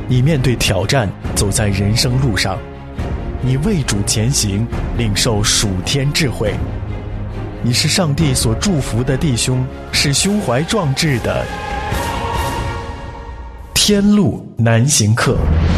你面对挑战，走在人生路上，你为主前行，领受属天智慧。你是上帝所祝福的弟兄，是胸怀壮志的天路难行客。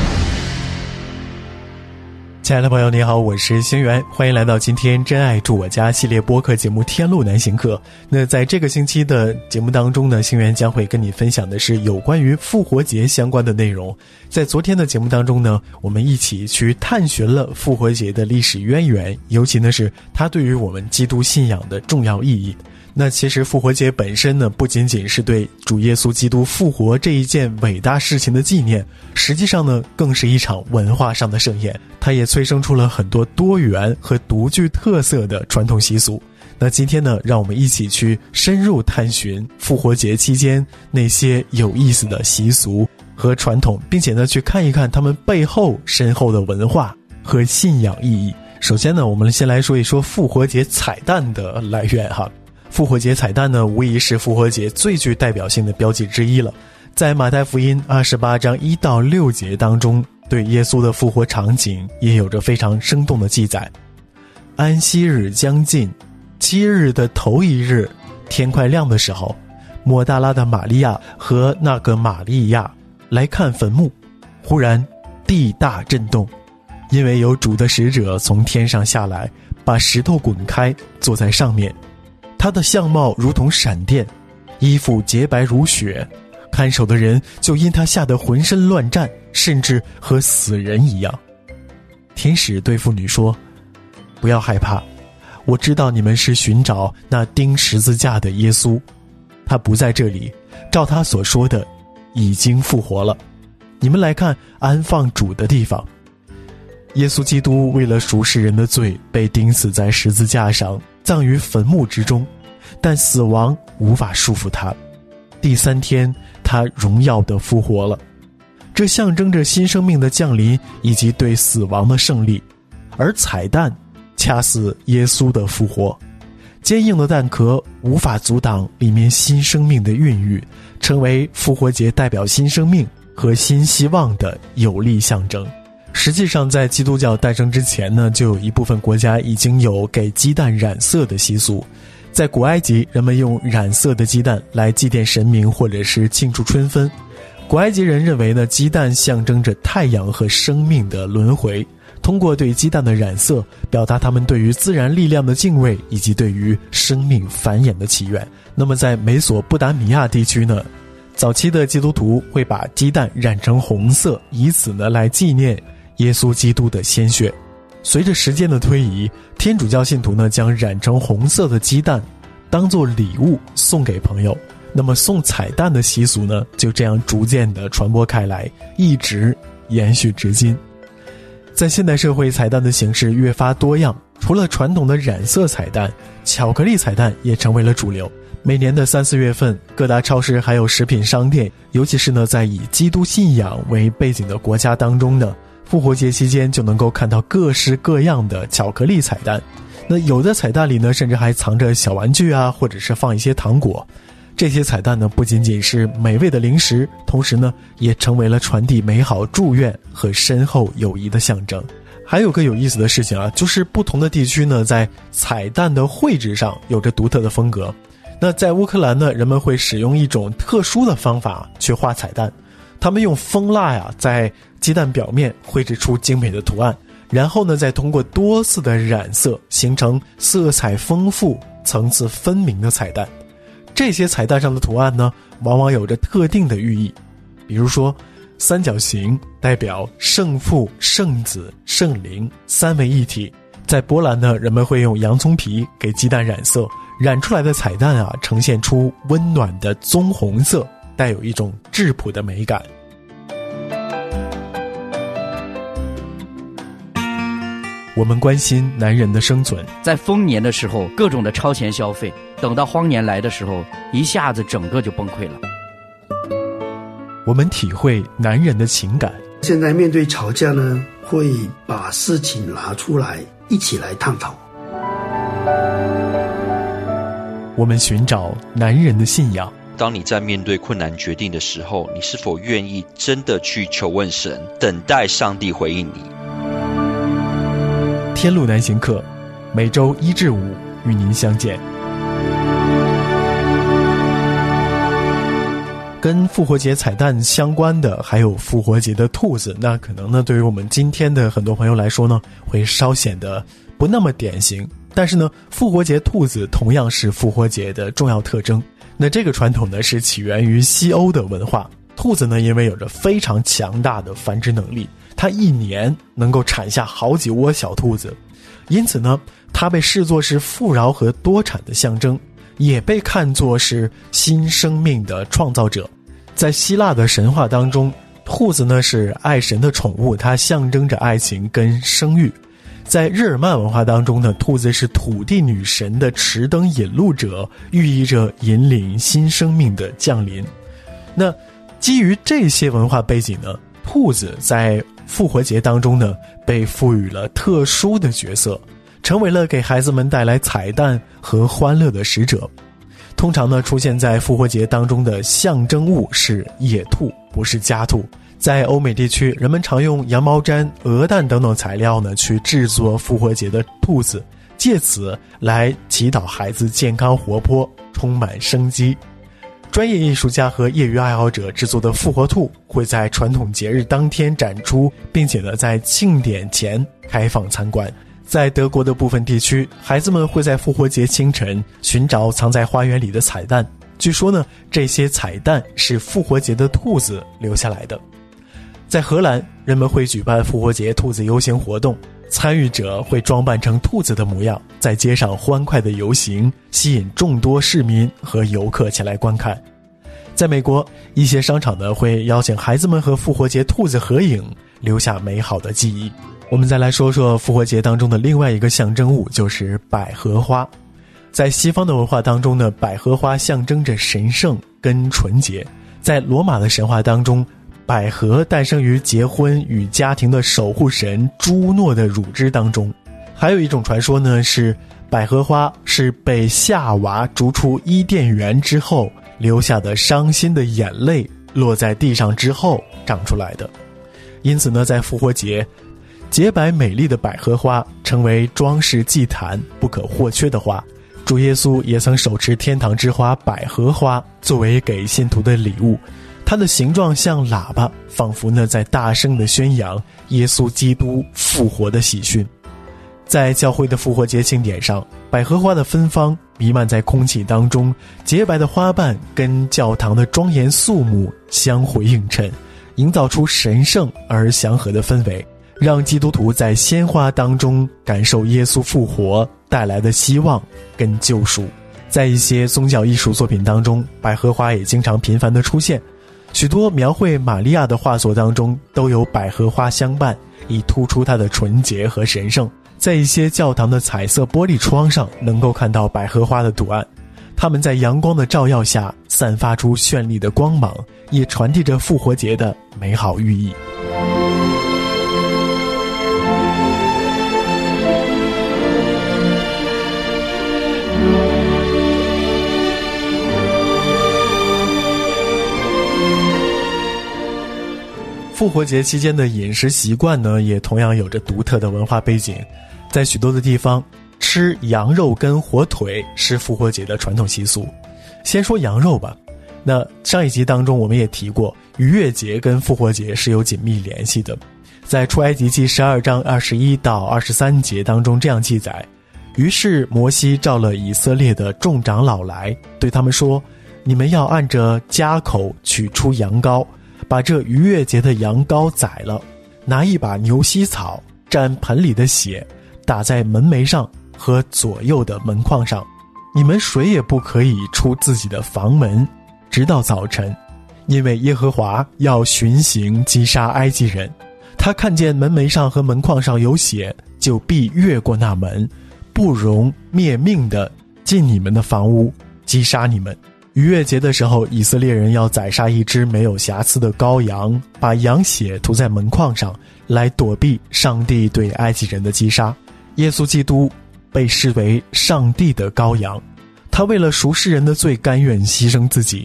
亲爱的朋友你好，我是星源，欢迎来到今天真爱住我家系列播客节目天路难行客。那在这个星期的节目当中呢，星源将会跟你分享的是有关于复活节相关的内容。在昨天的节目当中呢，我们一起去探寻了复活节的历史渊源，尤其呢是它对于我们基督信仰的重要意义。那其实复活节本身呢，不仅仅是对主耶稣基督复活这一件伟大事情的纪念，实际上呢，更是一场文化上的盛宴。它也催生出了很多多元和独具特色的传统习俗。那今天呢，让我们一起去深入探寻复活节期间那些有意思的习俗和传统，并且呢，去看一看他们背后深厚的文化和信仰意义。首先呢，我们先来说一说复活节彩蛋的来源哈。复活节彩蛋呢，无疑是复活节最具代表性的标记之一了。在马太福音28章1到6节当中，对耶稣的复活场景也有着非常生动的记载。安息日将近，7日的头一日，天快亮的时候，抹大拉的玛利亚和那个玛利亚来看坟墓，忽然地大震动，因为有主的使者从天上下来，把石头滚开，坐在上面。他的相貌如同闪电，衣服洁白如雪，看守的人就因他吓得浑身乱颤，甚至和死人一样。天使对妇女说：不要害怕，我知道你们是寻找那钉十字架的耶稣，他不在这里，照他所说的已经复活了，你们来看安放主的地方。耶稣基督为了赎世人的罪，被钉死在十字架上，葬于坟墓之中，但死亡无法束缚他。第3天，他荣耀地复活了，这象征着新生命的降临以及对死亡的胜利。而彩蛋掐死耶稣的复活，坚硬的蛋壳无法阻挡里面新生命的孕育，成为复活节代表新生命和新希望的有力象征。实际上在基督教诞生之前呢，就有一部分国家已经有给鸡蛋染色的习俗。在古埃及，人们用染色的鸡蛋来祭奠神明或者是庆祝春分。古埃及人认为呢，鸡蛋象征着太阳和生命的轮回，通过对鸡蛋的染色，表达他们对于自然力量的敬畏以及对于生命繁衍的祈愿。那么在美索不达米亚地区呢，早期的基督徒会把鸡蛋染成红色，以此呢来纪念耶稣基督的鲜血。随着时间的推移，天主教信徒呢将染成红色的鸡蛋当作礼物送给朋友，那么送彩蛋的习俗呢就这样逐渐的传播开来，一直延续至今。在现代社会，彩蛋的形式越发多样，除了传统的染色彩蛋，巧克力彩蛋也成为了主流。每年的3、4月份，各大超市还有食品商店，尤其是呢在以基督信仰为背景的国家当中呢，复活节期间就能够看到各式各样的巧克力彩蛋。那有的彩蛋里呢，甚至还藏着小玩具啊，或者是放一些糖果。这些彩蛋呢，不仅仅是美味的零食，同时呢，也成为了传递美好祝愿和深厚友谊的象征。还有个有意思的事情啊，就是不同的地区呢，在彩蛋的绘制上有着独特的风格。那在乌克兰呢，人们会使用一种特殊的方法去画彩蛋，他们用蜂蜡呀，在鸡蛋表面绘制出精美的图案，然后呢，再通过多次的染色，形成色彩丰富、层次分明的彩蛋。这些彩蛋上的图案呢，往往有着特定的寓意，比如说三角形代表圣父、圣子、圣灵三位一体。在波兰呢，人们会用洋葱皮给鸡蛋染色，染出来的彩蛋啊，呈现出温暖的棕红色，带有一种质朴的美感。我们关心男人的生存， 在丰年的时候各种的超前消费，等到荒年来的时候，一下子整个就崩溃了。 我们体会男人的情感。 现在面对吵架呢，会把事情拿出来一起来探讨。 我们寻找男人的信仰。 当你在面对困难决定的时候，你是否愿意真的去求问神，等待上帝回应你？ 天路难行课，每周1至5与您相见。跟复活节彩蛋相关的还有复活节的兔子，那可能呢对于我们今天的很多朋友来说呢，会稍显得不那么典型。但是呢，复活节兔子同样是复活节的重要特征。那这个传统呢是起源于西欧的文化。兔子呢因为有着非常强大的繁殖能力，它一年能够产下好几窝小兔子，因此呢它被视作是富饶和多产的象征，也被看作是新生命的创造者。在希腊的神话当中，兔子呢是爱神的宠物，它象征着爱情跟生育。在日耳曼文化当中呢，兔子是土地女神的持灯引路者，寓意着引领新生命的降临。那基于这些文化背景呢，兔子在复活节当中呢被赋予了特殊的角色，成为了给孩子们带来彩蛋和欢乐的使者。通常呢出现在复活节当中的象征物是野兔，不是家兔。在欧美地区，人们常用羊毛毡、鹅蛋等等材料呢去制作复活节的兔子，借此来祈祷孩子健康活泼，充满生机。专业艺术家和业余爱好者制作的复活兔会在传统节日当天展出，并且呢在庆典前开放参观。在德国的部分地区，孩子们会在复活节清晨寻找藏在花园里的彩蛋。据说呢，这些彩蛋是复活节的兔子留下来的。在荷兰，人们会举办复活节兔子游行活动，参与者会装扮成兔子的模样，在街上欢快的游行，吸引众多市民和游客前来观看。在美国，一些商场呢会邀请孩子们和复活节兔子合影，留下美好的记忆。我们再来说说复活节当中的另外一个象征物，就是百合花。在西方的文化当中呢，百合花象征着神圣跟纯洁。在罗马的神话当中，百合诞生于结婚与家庭的守护神朱诺的乳汁当中。还有一种传说呢，是百合花是被夏娃逐出伊甸园之后留下的伤心的眼泪落在地上之后长出来的。因此呢，在复活节，洁白美丽的百合花成为装饰祭坛不可或缺的花。主耶稣也曾手持天堂之花百合花作为给信徒的礼物，它的形状像喇叭，仿佛呢在大声地宣扬耶稣基督复活的喜讯。在教会的复活节庆典上，百合花的芬芳弥漫在空气当中，洁白的花瓣跟教堂的庄严肃穆相互映衬，营造出神圣而祥和的氛围，让基督徒在鲜花当中感受耶稣复活带来的希望跟救赎。在一些宗教艺术作品当中，百合花也经常频繁地出现，许多描绘玛利亚的画作当中都有百合花相伴，以突出它的纯洁和神圣。在一些教堂的彩色玻璃窗上能够看到百合花的图案，它们在阳光的照耀下散发出绚丽的光芒，也传递着复活节的美好寓意。复活节期间的饮食习惯呢，也同样有着独特的文化背景。在许多的地方，吃羊肉跟火腿是复活节的传统习俗。先说羊肉吧，那上一集当中我们也提过，逾越节跟复活节是有紧密联系的。在出埃及记12章21到23节当中这样记载，于是摩西召了以色列的众长老来，对他们说，你们要按着家口取出羊羔，把这逾越节的羊羔宰了，拿一把牛膝草蘸盆里的血，打在门楣上和左右的门框上。你们谁也不可以出自己的房门，直到早晨，因为耶和华要巡行击杀埃及人。他看见门楣上和门框上有血，就必越过那门，不容灭命的进你们的房屋，击杀你们。逾越节的时候，以色列人要宰杀一只没有瑕疵的羔羊，把羊血涂在门框上，来躲避上帝对埃及人的击杀。耶稣基督被视为上帝的羔羊，他为了赎世人的罪甘愿牺牲自己，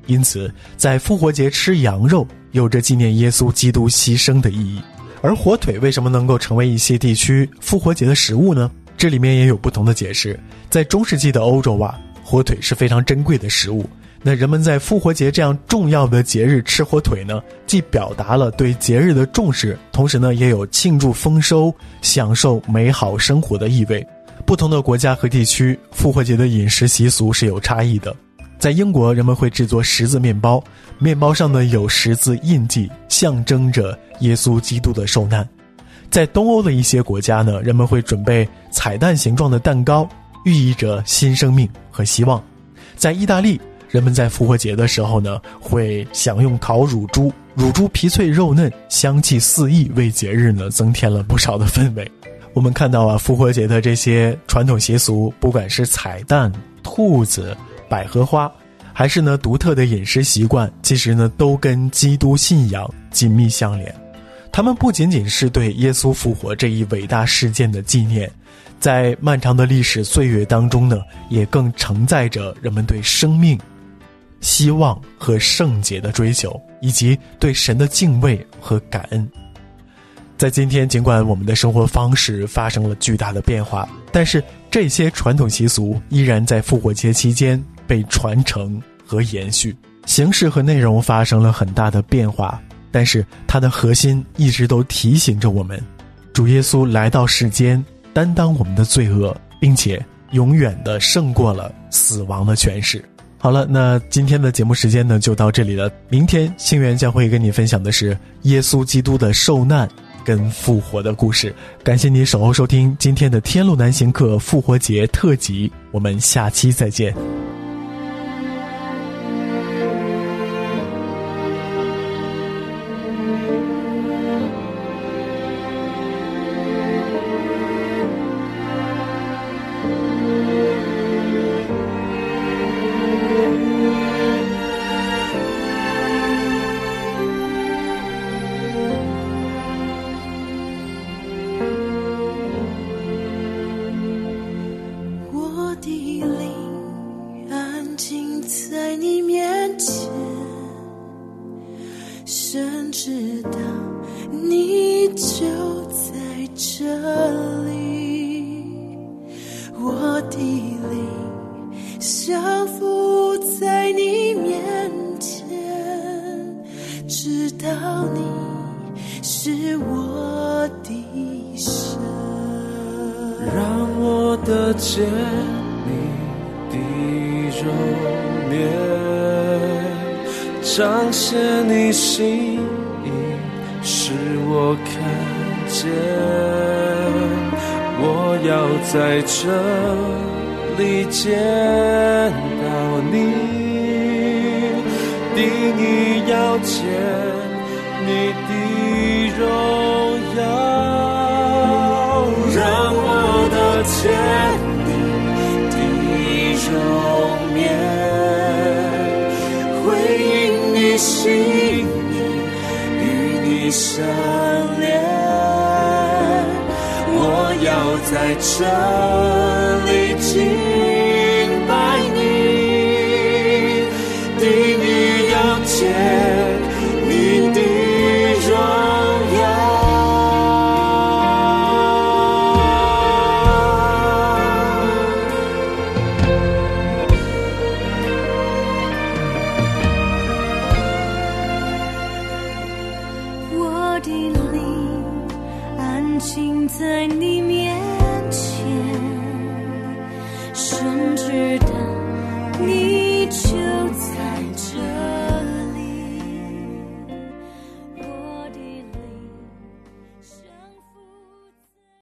因此在复活节吃羊肉有着纪念耶稣基督牺牲的意义。而火腿为什么能够成为一些地区复活节的食物呢？这里面也有不同的解释。在中世纪的欧洲火腿是非常珍贵的食物，那人们在复活节这样重要的节日吃火腿呢，既表达了对节日的重视，同时呢也有庆祝丰收、享受美好生活的意味。不同的国家和地区复活节的饮食习俗是有差异的。在英国，人们会制作十字面包，面包上呢有十字印记，象征着耶稣基督的受难。在东欧的一些国家呢，人们会准备彩蛋形状的蛋糕，寓意着新生命和希望。在意大利，人们在复活节的时候呢，会享用烤乳猪，乳猪皮脆肉嫩，香气四溢，为节日呢增添了不少的氛围。我们看到复活节的这些传统习俗，不管是彩蛋、兔子、百合花，还是呢独特的饮食习惯，其实呢都跟基督信仰紧密相连。他们不仅仅是对耶稣复活这一伟大事件的纪念，在漫长的历史岁月当中呢，也更承载着人们对生命、希望和圣洁的追求，以及对神的敬畏和感恩。在今天，尽管我们的生活方式发生了巨大的变化，但是这些传统习俗依然在复活节期间被传承和延续。形式和内容发生了很大的变化，但是它的核心一直都提醒着我们，主耶稣来到世间，担当我们的罪恶，并且永远地胜过了死亡的权势。好了，那今天的节目时间呢就到这里了。明天星源将会跟你分享的是耶稣基督的受难跟复活的故事。感谢你守候收听今天的天路南行客复活节特辑，我们下期再见。 神知道你就在这里，我的灵降服在你面前，知道你是我的神， 让我得见你的容颜，彰显你心意，使我看见，我要在这里见到你，定义要见你的荣耀，让我得见你的容颜，回应你心意，与你相连，我要在这里敬拜你，定义要见你的荣耀， 我的灵安静在你面前，神知道你就在这